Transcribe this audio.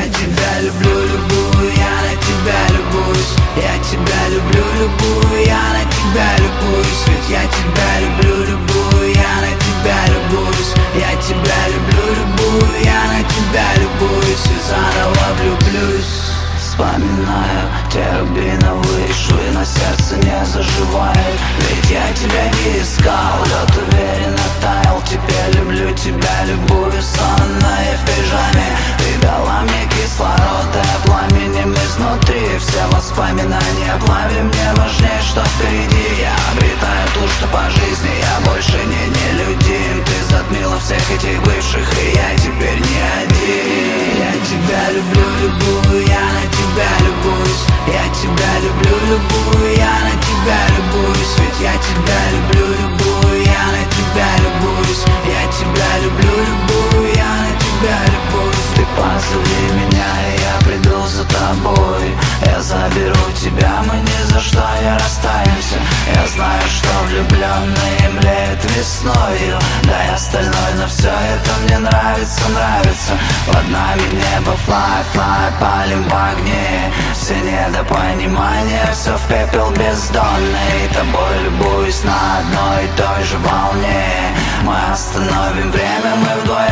Я тебя люблю, любую, я на тебя любуюсь. Я тебя люблю, любую, я на тебя любуюсь. Ведь я тебя люблю, любую, я на тебя любуюсь. Я тебя люблю, любую, я на тебя любуюсь. И заново влюблюсь. Вспоминаю те рубиновые швы, но сердце не заживает. Ведь я тебя не искал, лед уверенно таял. Теперь люблю тебя, любую, сонная в пижаме. Ты дала мне кислород, и пламенем изнутри. Все воспоминания плави, мне важнее, что впереди. Я обретаю ту, что по жизни я больше не нелюдим. Ты затмила всех этих бывших, и я теперь не один. Я тебя люблю, любую, я на тебя любуюсь. Я тебя люблю, любую, я на тебя любуюсь. Ведь я тебя люблю, любую, я на тебя любуюсь. Я тебя люблю, любую, я на тебя любуюсь. Ты позови меня, и я приду за тобой. Я заберу тебя, мы ни за что не расстанемся. Я знаю, что влюбленные млеют весною. Да и остальное, но все это мне нравится, нравится. Под нами небо, fly, fly, палим в огне. Все недопонимания, все в пепел бездонный. Тобой любуюсь на одной и той же волне. Мы остановим время, мы вдвоем